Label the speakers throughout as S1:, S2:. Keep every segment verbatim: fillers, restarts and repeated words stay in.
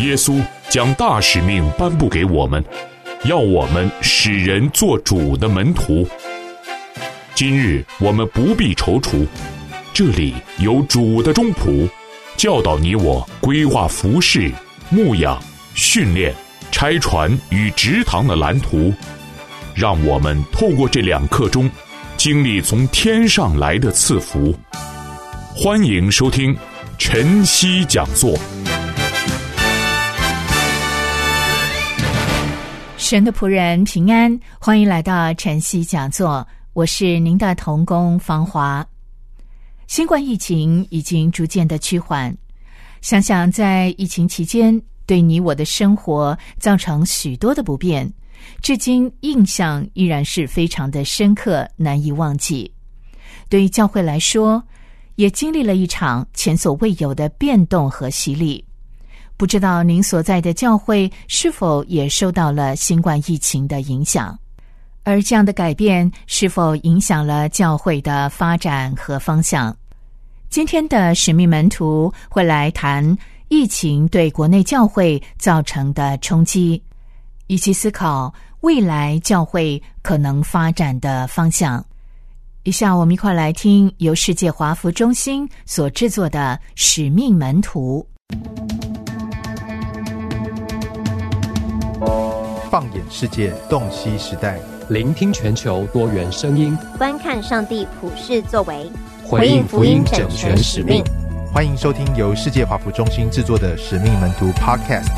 S1: 耶稣将大使命颁布给我们，要我们使人做主的门徒。今日我们不必踌躇，这里有主的中仆，教导你我规划服事、牧养、训练、拆船与植堂的蓝图，让我们透过这两刻钟，经历从天上来的赐福。欢迎收听晨曦讲座。
S2: 神的仆人平安，欢迎来到晨曦讲座，我是您的同工芳华。新冠疫情已经逐渐的趋缓，想想在疫情期间对你我的生活造成许多的不便，至今印象依然是非常的深刻，难以忘记。对于教会来说，也经历了一场前所未有的变动和洗礼。不知道您所在的教会是否也受到了新冠疫情的影响？而这样的改变是否影响了教会的发展和方向？今天的使命门徒会来谈疫情对国内教会造成的冲击，以及思考未来教会可能发展的方向。以下我们一块来听由世界华福中心所制作的使命门徒。
S3: 放眼世界，洞悉时代，
S4: 聆听全球多元声音，
S5: 观看上帝普世作为，
S4: 回应福音整全使命。
S3: 欢迎收听由世界华福中心制作的使命门徒 Podcast。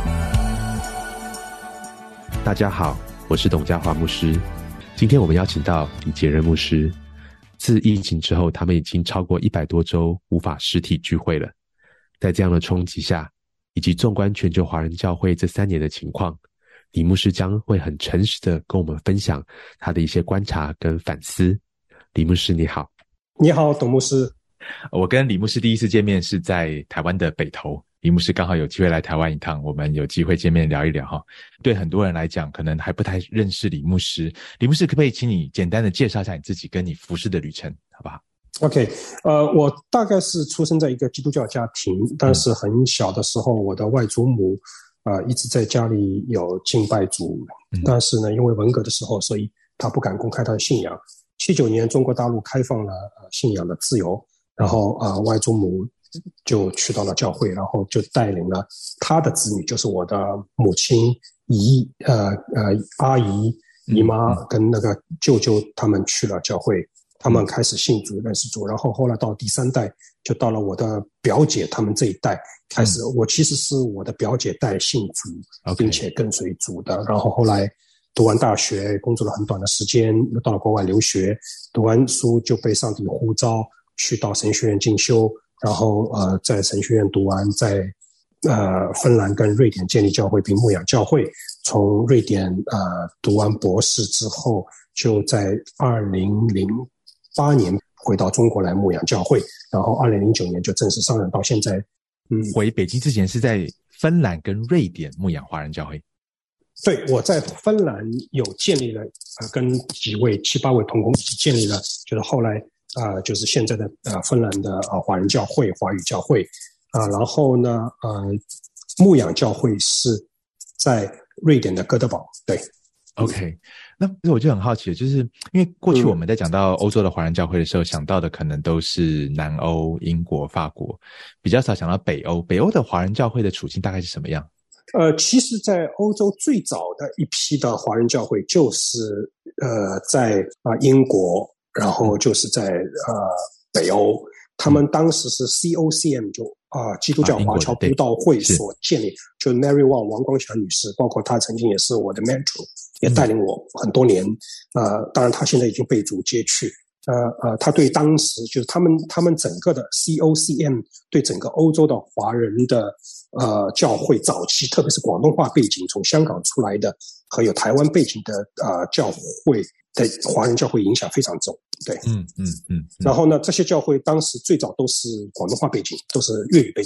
S6: 大家好，我是董家华牧师。今天我们邀请到李杰仁牧师。自疫情之后，他们已经超过一百多周无法实体聚会了。在这样的冲击下，以及纵观全球华人教会这三年的情况，李牧师将会很诚实的跟我们分享他的一些观察跟反思。李牧师你好。
S7: 你好，董牧师。
S8: 我跟李牧师第一次见面是在台湾的北投，李牧师刚好有机会来台湾一趟，我们有机会见面聊一聊哈。对很多人来讲，可能还不太认识李牧师。李牧师，可不可以请你简单的介绍一下你自己跟你服事的旅程，好不好
S7: ？OK， 呃，我大概是出生在一个基督教家庭，但是很小的时候，我的外祖母呃一直在家里有敬拜主，但是呢，因为文革的时候，所以他不敢公开他的信仰。七九年，中国大陆开放了呃信仰的自由，然后呃外祖母就去到了教会，然后就带领了他的子女，就是我的母亲、姨、呃呃阿姨、姨妈跟那个舅舅，他们去了教会，他们开始信主、认识主，然后后来到第三代，就到了我的表姐他们这一代开始。嗯、我其实是我的表姐带信主，
S8: okay.
S7: 并且跟随主的。然后后来读完大学，工作了很短的时间，又到了国外留学，读完书就被上帝呼召去到神学院进修。然后呃，在神学院读完，在呃芬兰跟瑞典建立教会并牧养教会。从瑞典呃读完博士之后，就在二零零八年回到中国来牧养教会，然后二零零九年就正式上任到现在。
S8: 嗯，回北京之前是在芬兰跟瑞典牧养华人教会。
S7: 对，我在芬兰有建立了呃跟几位七八位同工一起建立了，就是后来。呃，就是现在的呃芬兰的呃华人教会、华语教会啊、呃，然后呢，呃，牧养教会是在瑞典的哥德堡。对
S8: ，OK， 那我就很好奇，就是因为过去我们在讲到欧洲的华人教会的时候，嗯、想到的可能都是南欧、英国、法国，比较少想到北欧。北欧的华人教会的处境大概是什么样？
S7: 呃，其实，在欧洲最早的一批的华人教会就是呃在啊、呃、英国。然后就是在呃北欧，他们当时是 C O C M 就啊、呃、基督教华侨布道会所建立，就 Mary Wang 王光霞女士，包括她曾经也是我的 mentor， 也带领我很多年。呃，当然她现在已经被主接去。呃呃，她对当时就是他们他们整个的 C O C M 对整个欧洲的华人的呃教会早期，特别是广东话背景从香港出来的和有台湾背景的呃教会。在华人教会影响非常重，对，
S8: 嗯嗯嗯。然
S7: 后呢，这些教会当时最早都是广东话背景，都是粤语背景。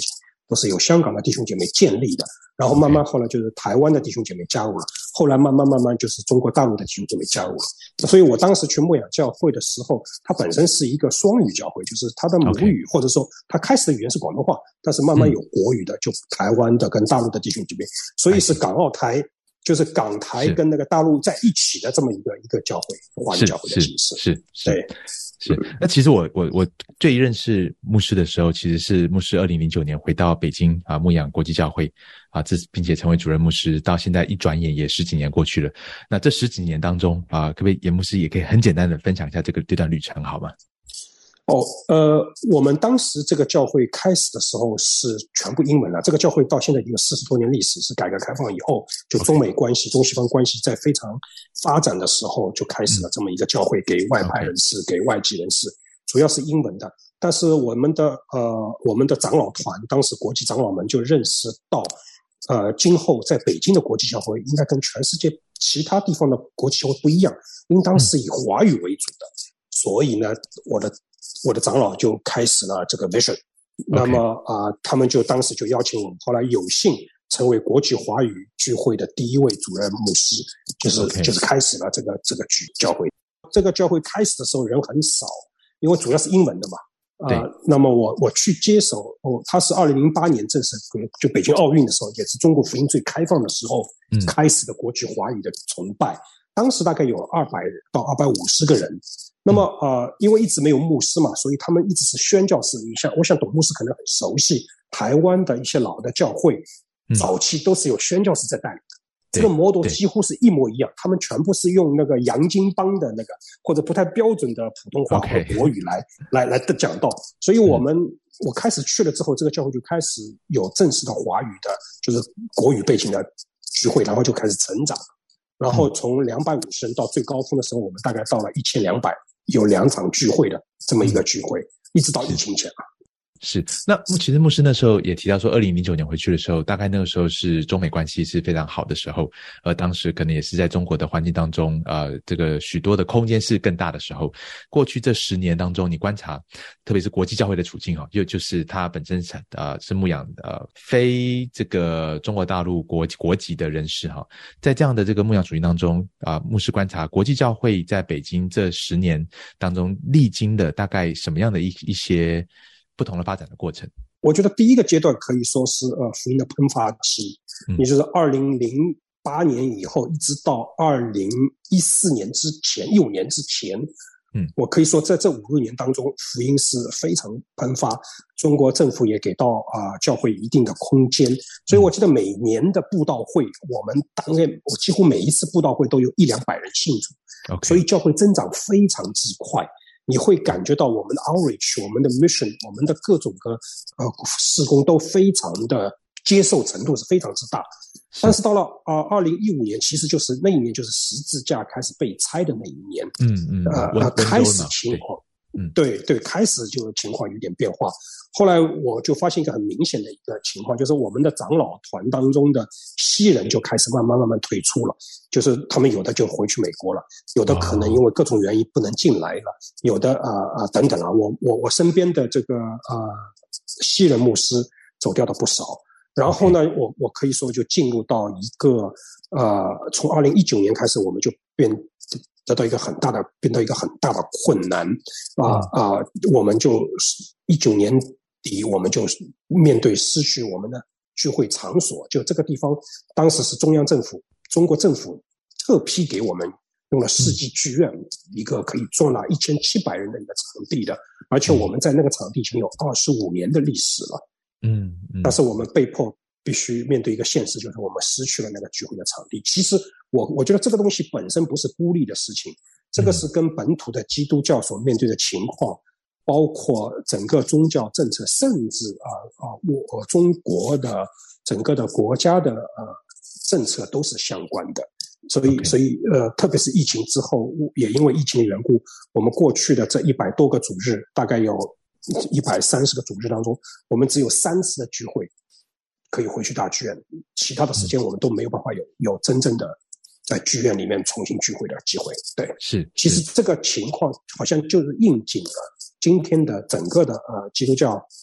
S7: 都是由香港的弟兄姐妹建立的，然后慢慢后来就是台湾的弟兄姐妹加入了，后来慢慢慢慢就是中国大陆的弟兄姐妹加入了。所以我当时去牧养教会的时候，它本身是一个双语教会，就是它的母语、okay. 或者说它开始的语言是广东话，但是慢慢有国语的，就台湾的跟大陆的弟兄姐妹，所以是港澳台。就是港台跟那个大陆在一起的这么一个一个教会，华人教会的形式。是是是，对，
S8: 是。那其实我我我最认识牧师的时候，其实是牧师二零零九年回到北京啊牧养国际教会啊，这并且成为主任牧师，到现在一转眼也十几年过去了。那这十几年当中啊，可不可以严牧师也可以很简单的分享一下这个这段旅程好吗？
S7: 哦，呃，我们当时这个教会开始的时候是全部英文了。这个教会到现在已经有四十多年历史，是改革开放以后，就中美关系、中西方关系在非常发展的时候就开始了这么一个教会，给外派人士、给外籍人士，主要是英文的。但是我们的呃，我们的长老团，当时国际长老们就认识到，呃，今后在北京的国际教会应该跟全世界其他地方的国际教会不一样，应当是以华语为主的。所以呢，我的我的长老就开始了这个 vision， 那么啊、呃，他们就当时就邀请我们，后来有幸成为国际华语聚会的第一位主任牧师，就是、okay. 就是开始了这个这个聚教会。这个教会开始的时候人很少，因为主要是英文的嘛。啊、呃，那么我我去接手，哦，他是二零零八年正式就北京奥运的时候，也是中国福音最开放的时候、嗯、开始的国际华语的崇拜。当时大概有二百到二百五十个人。那么呃，因为一直没有牧师嘛，所以他们一直是宣教士。你像我想董牧师可能很熟悉台湾的一些老的教会，早期都是有宣教士在带领的。这个 model 几乎是一模一样，他们全部是用那个洋泾浜的那个或者不太标准的普通话和国语来、okay. 来来的讲道。所以我们、嗯、我开始去了之后，这个教会就开始有正式的华语的，就是国语背景的聚会，然后就开始成长。然后从两百五十人到最高峰的时候，我们大概到了一千两百，有两场聚会的这么一个聚会，一直到疫情前啊。
S8: 是，那其实牧师那时候也提到说，二零零九年回去的时候，大概那个时候是中美关系是非常好的时候，而当时可能也是在中国的环境当中，呃，这个许多的空间是更大的时候。过去这十年当中，你观察，特别是国际教会的处境哈，又就是它本身是呃是牧养呃非这个中国大陆国国籍的人士哈，在这样的这个牧养处境当中啊、呃，牧师观察国际教会在北京这十年当中历经的大概什么样的一一些不同的发展的过程。
S7: 我觉得第一个阶段可以说是呃福音的喷发期，嗯、也就是二零零八年以后一直到二零一四年之前，一五年之前，嗯，我可以说在这五六年当中，福音是非常喷发，中国政府也给到啊、呃、教会一定的空间，所以我记得每年的布道会，我们当然我几乎每一次布道会都有一两百人信主， okay. 所以教会增长非常之快。你会感觉到我们的 outreach， 我们的 mission， 我们的各种的呃事工都非常的接受程度是非常之大。但是到了啊二零一五年，其实就是那一年就是十字架开始被拆的那一年，嗯嗯，呃开始情况，嗯对对，开始就情况有点变化。后来我就发现一个很明显的一个情况，就是我们的长老团当中的西人就开始慢慢慢慢退出了，就是他们有的就回去美国了，有的可能因为各种原因不能进来了，有的啊啊、呃、等等啊，我我我身边的这个啊、呃、西人牧师走掉的不少。然后呢，我我可以说就进入到一个呃，从二零一九年开始，我们就变得到一个很大的变到一个很大的困难啊啊、呃！我们就一九年底，我们就面对失去我们的聚会场所，就这个地方，当时是中央政府、中国政府特批给我们用了世纪剧院，一个可以坐纳一千七百人的一个场地的，而且我们在那个场地已经有二十五年的历史了。嗯，嗯但是我们被迫必须面对一个现实，就是我们失去了那个聚会的场地。其实我我觉得这个东西本身不是孤立的事情，这个是跟本土的基督教所面对的情况，包括整个宗教政策，甚至啊啊我中国的整个的国家的呃政策都是相关的。所以， okay. 所以呃，特别是疫情之后，也因为疫情的缘故，我们过去的这一百多个主日，大概有一百三十个主日当中，我们只有三次的聚会可以回去大剧院，其他的时间我们都没有办法有有真正的在剧院里面重新聚会的机会。对，
S8: 是，
S7: 其实这个情况好像就是应景了今天的整个的呃基督教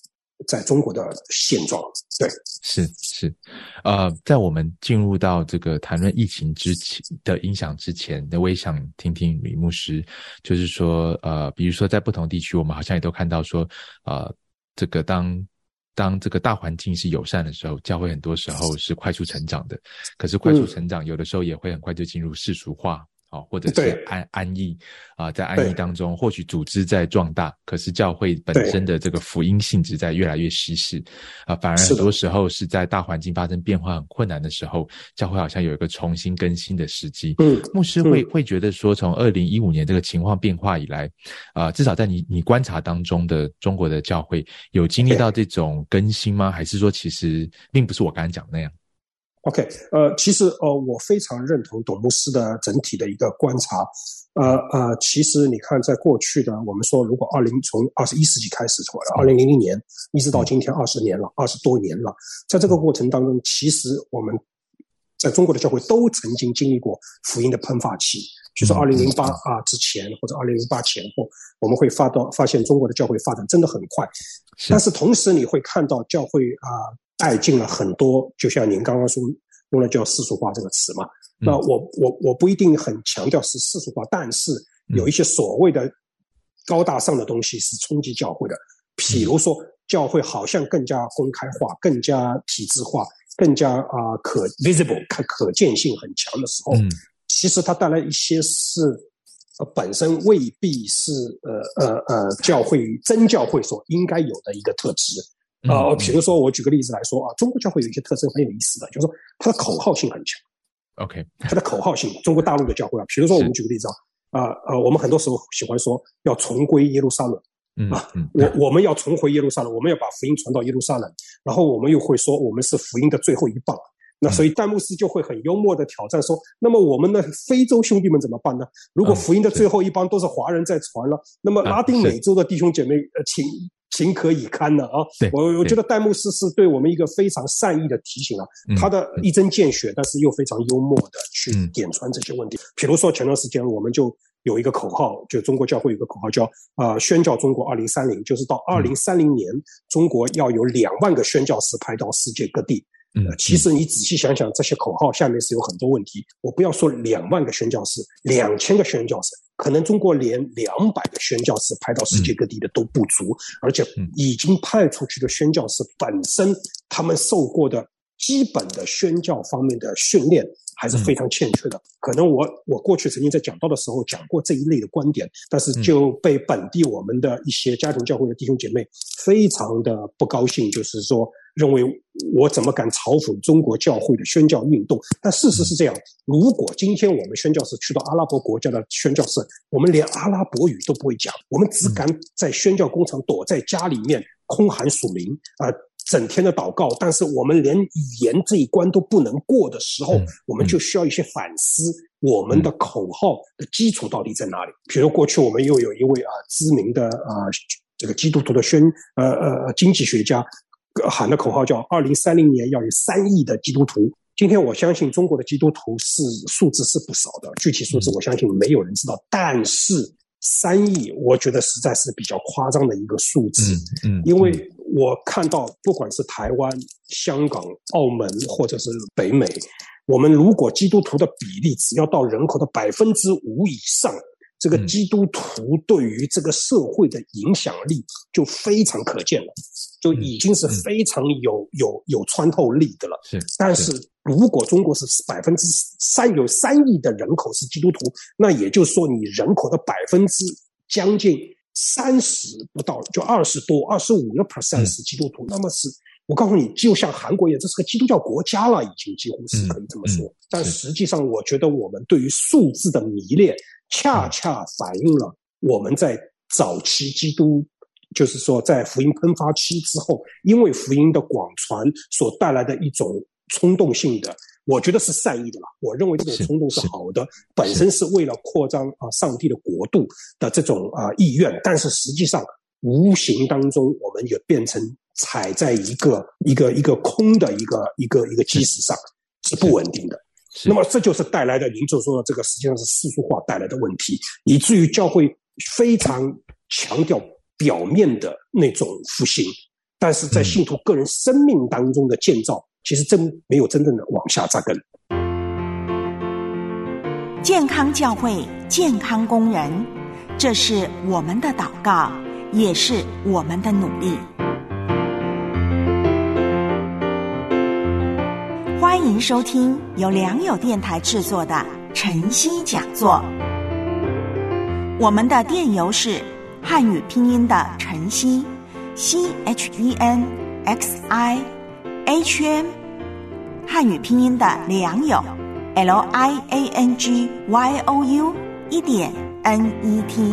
S7: 在中国的现状。对，
S8: 是是，呃，在我们进入到这个谈论疫情之前的影响之前，那我也想听听吕牧师，就是说，呃，比如说在不同地区，我们好像也都看到说，呃，这个当当这个大环境是友善的时候，教会很多时候是快速成长的，可是快速成长有的时候也会很快就进入世俗化。哦，或者是安安逸啊、呃，在安逸当中，或许组织在壮大，可是教会本身的这个福音性质在越来越稀释啊、呃，反而很多时候是在大环境发生变化很困难的时候，教会好像有一个重新更新的时机。嗯，牧师会、嗯、会觉得说，从二零一五年这个情况变化以来，啊、呃，至少在你你观察当中的中国的教会有经历到这种更新吗？还是说其实并不是我刚才讲的那样
S7: ？OK， 呃，其实呃，我非常认同董牧师的整体的一个观察。呃呃，其实你看，在过去的我们说，如果二零从二十一世纪开始，从二零零零年一直到今天二十年了，二十多年了，在这个过程当中，其实我们在中国的教会都曾经经历过福音的喷发期。就是二零零八啊之前或者二零零八前后，我们会发到发现中国的教会发展真的很快，但是同时你会看到教会啊。呃带进了很多，就像您刚刚说用了叫世俗化这个词嘛，嗯、那我我我不一定很强调是世俗化，但是有一些所谓的高大上的东西是冲击教会的，比如说教会好像更加公开化、更加体制化、更加啊、呃、可 visible 可可见性很强的时候，嗯、其实它带来一些是呃本身未必是呃呃呃教会真教会所应该有的一个特质。呃，比如说我举个例子来说啊，中国教会有一些特征很有意思的，就是说它的口号性很强。
S8: OK，
S7: 它的口号性，中国大陆的教会啊，比如说我们举个例子啊，啊呃，我们很多时候喜欢说要重归耶路撒冷。嗯啊，嗯我我们要重回耶路撒冷，我们要把福音传到耶路撒冷，然后我们又会说我们是福音的最后一棒。那所以戴牧师就会很幽默的挑战说，那么我们的非洲兄弟们怎么办呢？如果福音的最后一棒都是华人在传了，那么拉丁美洲的弟兄姐妹呃请情可以堪了啊！我我觉得戴牧师是对我们一个非常善意的提醒啊，他的一针见血，但是又非常幽默的去点穿这些问题。比如说前段时间我们就有一个口号，就中国教会有一个口号叫呃宣教中国二零三零，就是到二零三零年，中国要有两万个宣教士派到世界各地。呃，其实你仔细想想，这些口号下面是有很多问题。我不要说两万个宣教士，两千个宣教士，可能中国连两百个宣教士派到世界各地的都不足，而且已经派出去的宣教士本身，他们受过的基本的宣教方面的训练还是非常欠缺的。可能我我过去曾经在讲道的时候讲过这一类的观点，但是就被本地我们的一些家庭教会的弟兄姐妹非常的不高兴，就是说认为我怎么敢嘲讽中国教会的宣教运动。但事实是这样，如果今天我们宣教士去到阿拉伯国家的宣教士，我们连阿拉伯语都不会讲，我们只敢在宣教工厂躲在家里面空喊属灵啊、呃整天的祷告，但是我们连语言这一关都不能过的时候，嗯、我们就需要一些反思，我们的口号的基础到底在哪里？比如过去我们又有一位啊知名的啊这个基督徒的宣呃呃经济学家喊的口号叫二零三零年要有三亿的基督徒。今天我相信中国的基督徒是数字是不少的，具体数字我相信没有人知道，但是三亿我觉得实在是比较夸张的一个数字。嗯嗯，因为我看到不管是台湾、香港、澳门或者是北美，我们如果基督徒的比例只要到人口的百分之五以上，这个基督徒对于这个社会的影响力就非常可见了，就已经是非常有有有穿透力的了。是，但是如果中国是百分之三有三亿的人口是基督徒，那也就是说你人口的百分之将近三十不到，就二十多、二十五个 percent 是基督徒，嗯、那么是我告诉你，就像韩国一样，这是个基督教国家了，已经几乎是可以这么说。嗯嗯、但实际上，我觉得我们对于数字的迷恋，恰恰反映了我们在早期基督，就是说在福音喷发期之后，因为福音的广传所带来的一种冲动性的。我觉得是善意的了，我认为这种冲动是好的，本身是为了扩张啊、呃、上帝的国度的这种啊、呃、意愿，但是实际上无形当中我们也变成踩在一个一个一个空的一个一个一个基石上，是不稳定的。那么这就是带来的，您就说这个实际上是世俗化带来的问题，以至于教会非常强调表面的那种复兴。 但是在信徒个人生命当中的建造，其实真没有真正的往下扎根。
S9: 健康教会，健康工人，这是我们的祷告，也是我们的努力。欢迎收听由良友电台制作的晨曦讲座。我们的电邮是汉语拼音的晨曦 C H E N X I H M， 汉语拼音的良友 L I A N G Y O U 一点 N E T。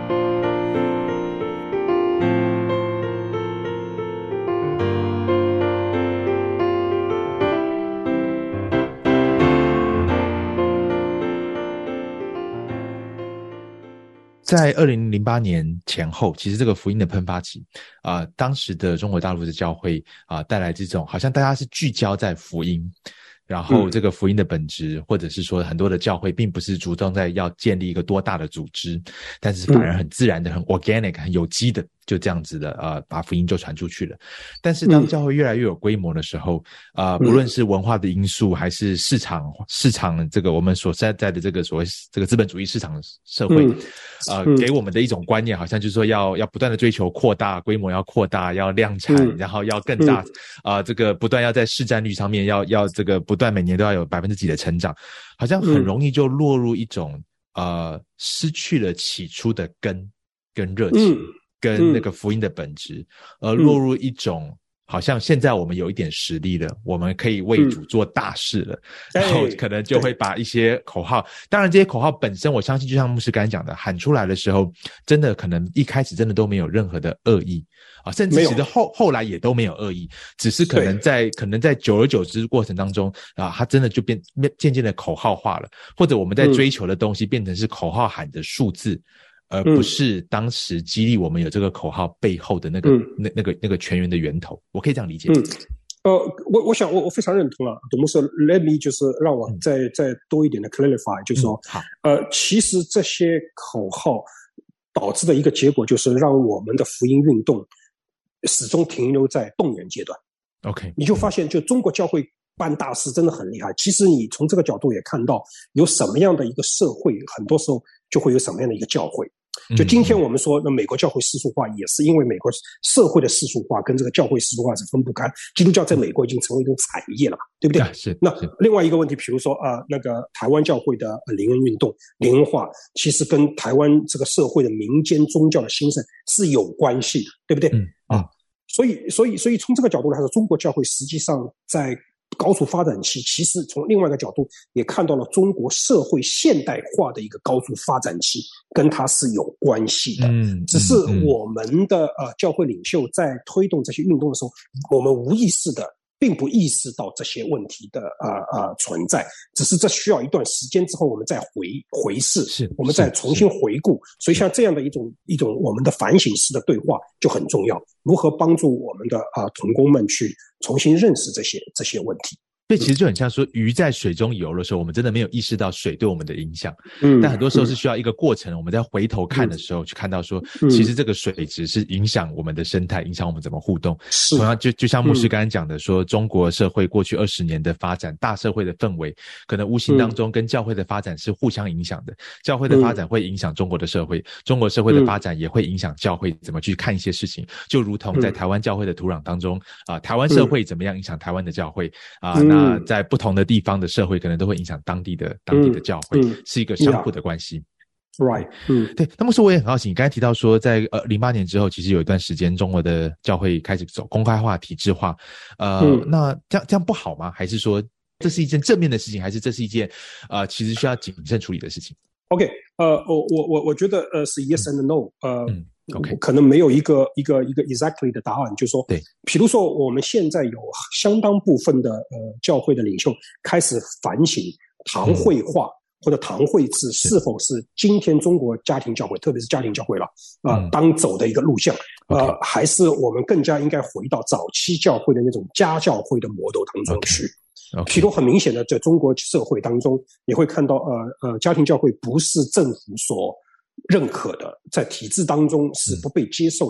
S8: 在二零零八年前后，其实这个福音的喷发期啊、呃，当时的中国大陆的教会啊、呃，带来这种好像大家是聚焦在福音，然后这个福音的本质，嗯、或者是说很多的教会并不是主动在要建立一个多大的组织，但是反而很自然的、很 organic、很有机的就这样子的呃，把福音就传出去了。但是当教会越来越有规模的时候，呃，不论是文化的因素，还是市场市场这个我们所在在的这个所谓这个资本主义市场社会，嗯、呃，嗯、给我们的一种观念，好像就是说要要不断的追求扩大规模，要扩大，要量产，嗯、然后要更大，啊、嗯呃，这个不断要在市占率上面要要这个不断每年都要有百分之几的成长，好像很容易就落入一种呃失去了起初的根跟热情。嗯跟那个福音的本质，而、呃、落入一种好像现在我们有一点实力了，我们可以为主做大事了，嗯、然后可能就会把一些口号，当然这些口号本身，我相信就像牧师刚才讲的，喊出来的时候，真的可能一开始真的都没有任何的恶意啊，甚至其实后后来也都没有恶意，只是可能在可能在久而久之过程当中啊，它真的就变渐渐的口号化了，或者我们在追求的东西变成是口号喊的数字。而不是当时激励我们有这个口号背后的那个、嗯、那那个那个泉源的源头，我可以这样理解。
S7: 嗯，呃，我我想我我非常认同了，董牧师 ，let me 就是让我再、嗯、再多一点的 clarify， 就是说，嗯、好，呃，其实这些口号导致的一个结果就是让我们的福音运动始终停留在动员阶段。
S8: OK，
S7: 你就发现，就中国教会办大事真的很厉害。其实你从这个角度也看到，有什么样的一个社会，很多时候就会有什么样的一个教会。就今天我们说，那美国教会世俗化，也是因为美国社会的世俗化跟这个教会世俗化是分不开。基督教在美国已经成为一种产业了嘛，对不对？
S8: 是。
S7: 那另外一个问题，比如说啊、呃，那个台湾教会的灵恩运动、灵恩化，其实跟台湾这个社会的民间宗教的兴盛是有关系的，对不对？
S8: 嗯
S7: 啊，所以，所以，所以从这个角度来说，中国教会实际上在高速发展期，其实从另外一个角度也看到了中国社会现代化的一个高速发展期，跟它是有关系的。嗯，只是我们的呃教会领袖在推动这些运动的时候，我们无意识的并不意识到这些问题的呃呃存在，只是这需要一段时间之后，我们再回回视，
S8: 是
S7: 我们再重新回顾。所以像这样的一种一种我们的反省式的对话就很重要，如何帮助我们的啊、呃、同工们去重新认识这些这些问题。
S8: 所以其实就很像说，鱼在水中游的时候，我们真的没有意识到水对我们的影响。嗯，但很多时候是需要一个过程，我们在回头看的时候，去看到说，嗯、其实这个水质是影响我们的生态，影响我们怎么互动。同样，就就像牧师刚才讲的说，嗯、中国社会过去二十年的发展，大社会的氛围，可能无形当中跟教会的发展是互相影响的。教会的发展会影响中国的社会，嗯、中国社会的发展也会影响教会怎么去看一些事情。就如同在台湾教会的土壤当中，啊、呃，台湾社会怎么样影响台湾的教会啊、呃？那在不同的地方的社会可能都会影响当地的当地的教会，嗯、是一个相互的关系。
S7: Right， 嗯，
S8: 对。那么说我也很好奇，你刚才提到说，在呃零八年之后，其实有一段时间中国的教会开始走公开化、体制化，呃，嗯、那这样这样不好吗？还是说这是一件正面的事情，还是这是一件呃其实需要谨慎处理的事情
S7: ？OK， 呃，我我我我觉得呃是 yes and no， 呃。
S8: 嗯OK，
S7: 可能没有一个一个一个 exactly 的答案，就是说，
S8: 对，
S7: 比如说我们现在有相当部分的呃教会的领袖开始反省堂会化、嗯、或者堂会制是否是今天中国家庭教会，特别是家庭教会了啊、呃嗯、当走的一个路线，呃，
S8: okay.
S7: 还是我们更加应该回到早期教会的那种家教会的模斗当中去。
S8: Okay.Okay.
S7: 譬如很明显的，在中国社会当中，你会看到，呃呃，家庭教会不是政府所认可的，在体制当中是不被接受的。嗯、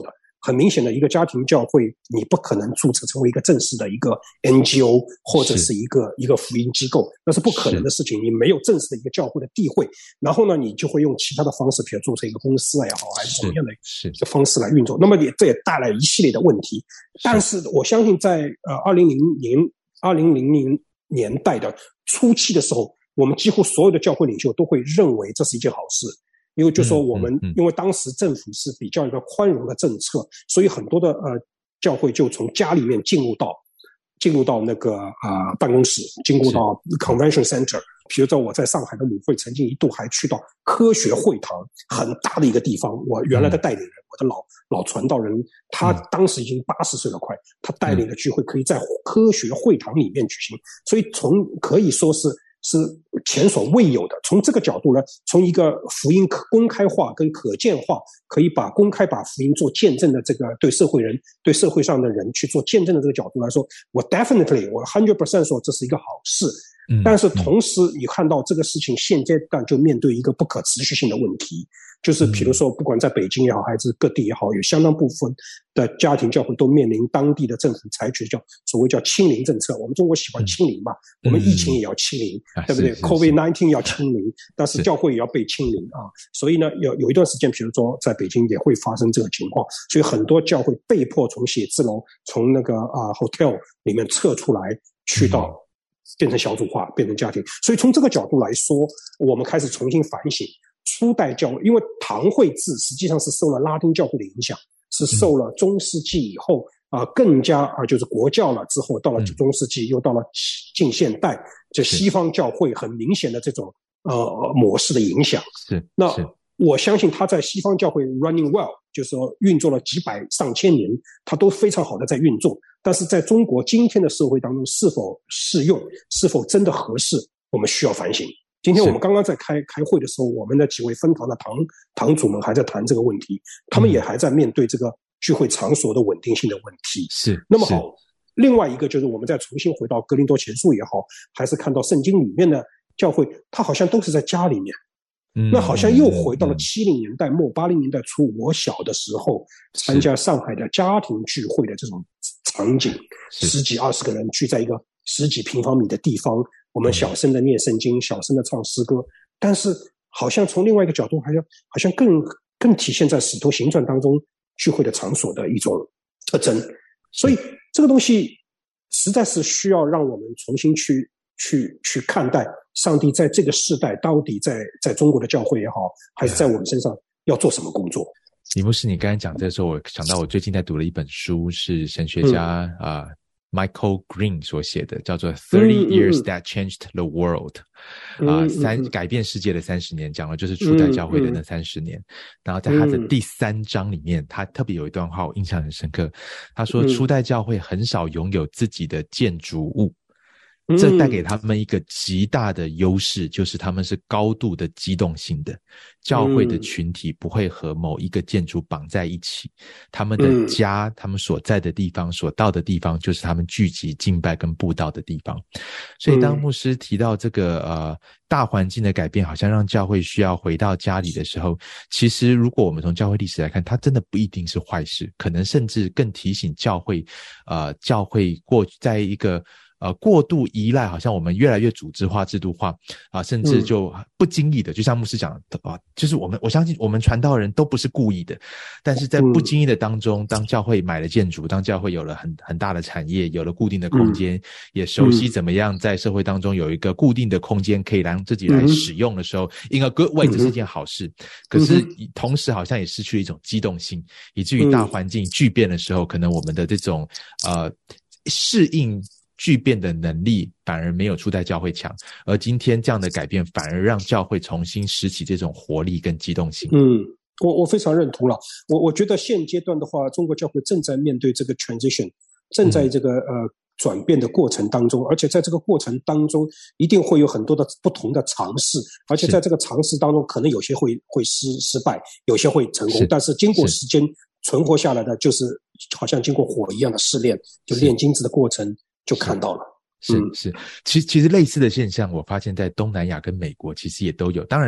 S7: 很明显的一个家庭教会，你不可能注册成为一个正式的一个 N G O 或者是一个一个福音机构，那是不可能的事情。你没有正式的一个教会的地位，然后呢，你就会用其他的方式，比如做成一个公司也好，还是什么样的一个方式来运作。那么也这也带来一系列的问题。但是我相信在呃二零零零二零零零年代的初期的时候，我们几乎所有的教会领袖都会认为这是一件好事。因为就说我们、嗯嗯嗯、因为当时政府是比较一个宽容的政策，所以很多的呃教会就从家里面进入到进入到那个啊、呃、办公室，进入到 convention center。比如说我在上海的母会曾经一度还去到科学会堂，很大的一个地方。我原来的带领人，嗯、我的老老传道人，他当时已经八十岁了快，他带领的聚会可以在科学会堂里面举行，所以从可以说是。是前所未有的。从这个角度呢，从一个福音可公开化跟可见化，可以把公开把福音做见证的这个对社会人、对社会上的人去做见证的这个角度来说，我 definitely 我 one hundred percent 说这是一个好事。嗯、但是同时你看到这个事情现阶段就面对一个不可持续性的问题，就是比如说不管在北京也好还是各地也好，有相当部分的家庭教会都面临当地的政府采取叫所谓叫清零政策。我们中国喜欢清零嘛，嗯、我们疫情也要清零，嗯、对不对 ？COVID 十九 要清零，但是教会也要被清零啊。所以呢，有有一段时间，比如说在北京也会发生这个情况，所以很多教会被迫从写字楼、从那个啊 hotel 里面撤出来，去到。嗯变成小组化，变成家庭，所以从这个角度来说，我们开始重新反省初代教会，因为堂会制实际上是受了拉丁教会的影响，是受了中世纪以后啊、呃、更加啊就是国教了之后，到了中世纪，又到了近现代，就西方教会很明显的这种呃模式的影响。是，那我相信他在西方教会 running well， 就是说运作了几百上千年，他都非常好的在运作。但是在中国今天的社会当中，是否适用，是否真的合适，我们需要反省。今天我们刚刚在开开会的时候，我们的几位分堂的堂堂主们还在谈这个问题，他们也还在面对这个聚会场所的稳定性的问题。是，那么好，另外一个就是我们再重新回到哥林多前书也好，还是看到圣经里面的教会，它好像都是在家里面。嗯、那好像又回到了七零年代末八零年代初，我小的时候参加上海的家庭聚会的这种场景，十几二十个人聚在一个十几平方米的地方，我们小声的念圣经，小声的唱诗歌，但是好像从另外一个角度，好像好像更更体现在使徒行传当中聚会的场所的一种特征。所以这个东西实在是需要让我们重新去去去看待上帝在这个世代到底在在中国的教会也好，还是在我们身上要做什么工作。
S8: 李牧师，你刚才讲这个时候，我想到我最近在读了一本书，是神学家啊、嗯呃、Michael Green 所写的，叫做 Thirty Years That Changed the World， 啊、呃，三改变世界的三十年，讲的就是初代教会的那三十年。然后在他的第三章里面，他特别有一段话我印象很深刻，他说初代教会很少拥有自己的建筑物。这带给他们一个极大的优势，就是他们是高度的机动性的，教会的群体不会和某一个建筑绑在一起，他们的家，他们所在的地方，所到的地方，就是他们聚集敬拜跟布道的地方。所以当牧师提到这个呃大环境的改变，好像让教会需要回到家里的时候，其实如果我们从教会历史来看，它真的不一定是坏事，可能甚至更提醒教会呃教会过在一个呃，过度依赖，好像我们越来越组织化、制度化啊，甚至就不经意的，就像牧师讲的啊，就是我们我相信我们传道人都不是故意的，但是在不经意的当中，当教会买了建筑，当教会有了很很大的产业，有了固定的空间，也熟悉怎么样在社会当中有一个固定的空间可以让自己来使用的时候 ，in a good way， 这是一件好事。可是同时好像也失去了一种机动性，以至于大环境巨变的时候，可能我们的这种呃适应巨变的能力反而没有初代教会强，而今天这样的改变反而让教会重新拾起这种活力跟机动性。
S7: 嗯，我我非常认同了。我我觉得现阶段的话，中国教会正在面对这个 transition， 正在这个、嗯、呃转变的过程当中，而且在这个过程当中一定会有很多的不同的尝试，而且在这个尝试当中可能有些会会失失败，有些会成功，是但是经过时间存活下来的，就是好像经过火一样的试炼，就炼金子的过程就看到了。
S8: 是是，其实其实类似的现象，我发现在东南亚跟美国其实也都有。当然，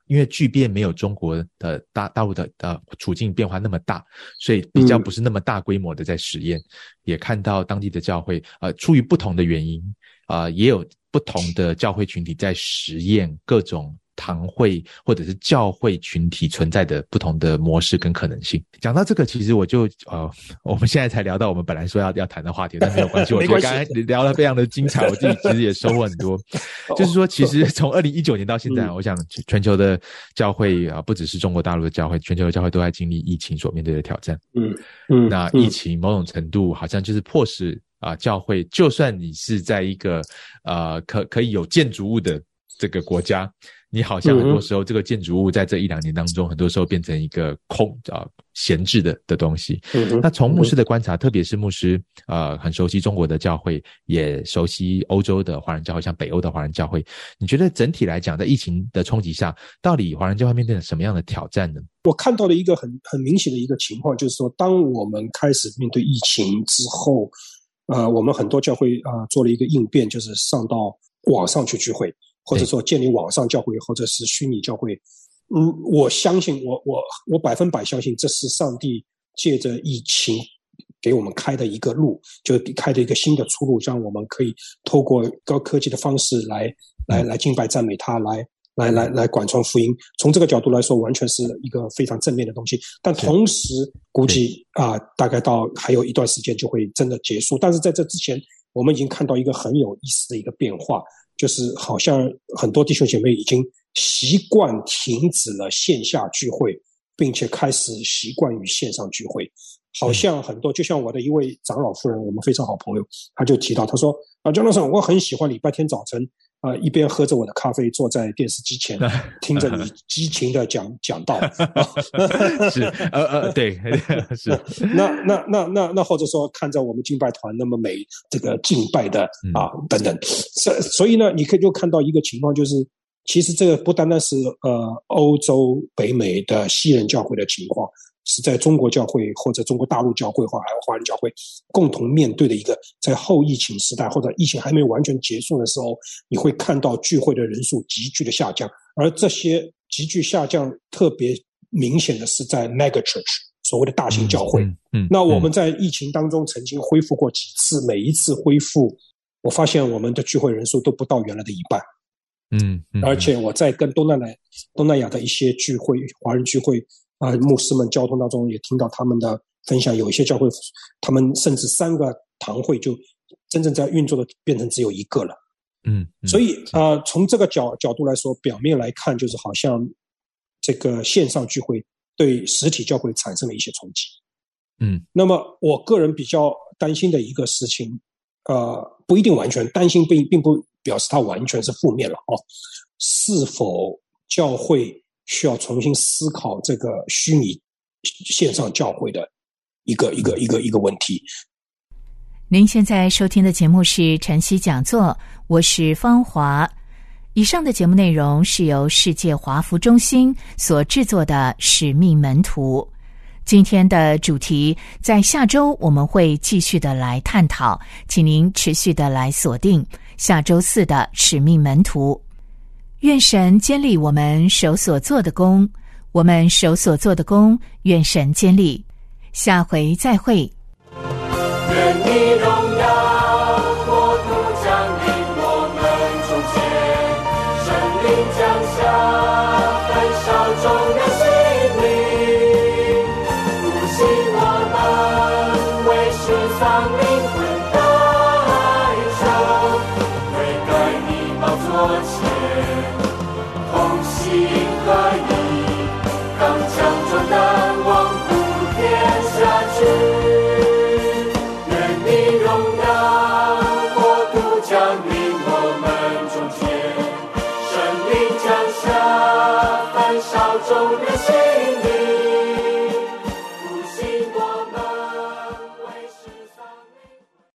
S8: 因为巨变没有中国的大大陆的呃处境变化那么大，所以比较不是那么大规模的在实验，嗯、也看到当地的教会呃出于不同的原因啊、呃，也有不同的教会群体在实验各种堂会或者是教会群体存在的不同的模式跟可能性。讲到这个，其实我就呃，我们现在才聊到我们本来说要要谈的话题，但没有关系，我觉得刚才聊得非常的精彩，我自己其实也收获很多。就是说，其实从二零一九年到现在，嗯、我想全球的教会啊、呃，不只是中国大陆的教会，全球的教会都在经历疫情所面对的挑战。嗯嗯，那疫情某种程度好像就是迫使啊、呃、教会，就算你是在一个呃可可以有建筑物的这个国家，你好像很多时候这个建筑物在这一两年当中，很多时候变成一个空啊闲置的的东西。嗯、那从牧师的观察，特别是牧师呃很熟悉中国的教会，也熟悉欧洲的华人教会，像北欧的华人教会，你觉得整体来讲，在疫情的冲击下，到底华人教会面对了什么样的挑战呢？
S7: 我看到了一个很很明显的一个情况，就是说，当我们开始面对疫情之后，呃，我们很多教会啊、呃、做了一个应变，就是上到网上去聚会。或者说建立网上教会，或者是虚拟教会，嗯，我相信我我我百分百相信这是上帝借着疫情给我们开的一个路，就开的一个新的出路，让我们可以透过高科技的方式来来来敬拜赞美他，来来来来广传福音。从这个角度来说，完全是一个非常正面的东西。但同时，估计啊、呃，大概到还有一段时间就会真的结束。但是在这之前，我们已经看到一个很有意思的一个变化。就是好像很多弟兄姐妹已经习惯停止了线下聚会，并且开始习惯于线上聚会。好像很多，就像我的一位长老夫人，我们非常好朋友，他就提到，他说啊 ，Jonathan， 我很喜欢礼拜天早晨啊、呃，一边喝着我的咖啡，坐在电视机前，听着你激情的讲讲道。
S8: 是，呃呃，对，是。
S7: 那那那那那或者说看着我们敬拜团那么美，这个敬拜的啊、嗯、等等，所所以呢，你可以就看到一个情况，就是其实这个不单单是呃欧洲北美的西人教会的情况。是在中国教会或者中国大陆教会或还有华人教会共同面对的一个在后疫情时代或者疫情还没完全结束的时候，你会看到聚会的人数急剧的下降，而这些急剧下降特别明显的是在 mega church 所谓的大型教会。嗯嗯嗯、那我们在疫情当中曾经恢复过几次，每一次恢复我发现我们的聚会人数都不到原来的一半。嗯，嗯而且我在跟东南亚东南亚的一些聚会华人聚会啊、呃，牧师们交通当中也听到他们的分享，有一些教会他们甚至三个堂会就真正在运作的变成只有一个了。嗯，嗯所以啊、呃，从这个角角度来说，表面来看就是好像这个线上聚会对实体教会产生了一些冲击。嗯，那么我个人比较担心的一个事情，呃，不一定完全担心，并并不表示它完全是负面了哦。是否教会需要重新思考这个虚拟线上教会的一个一个一个一个问题。
S2: 您现在收听的节目是晨曦讲座，我是方华。以上的节目内容是由世界华福中心所制作的使命门徒。今天的主题在下周我们会继续的来探讨，请您持续的来锁定下周四的使命门徒。愿神坚立我们手所做的工，我们手所做的工，愿神坚立。下回再会。
S10: 愿你荣耀国度降临我们中间，神灵降下焚烧众人心灵，复兴我们为世上灵魂代求，悔改你宝座前同心合意，刚强壮胆往普天下去。众人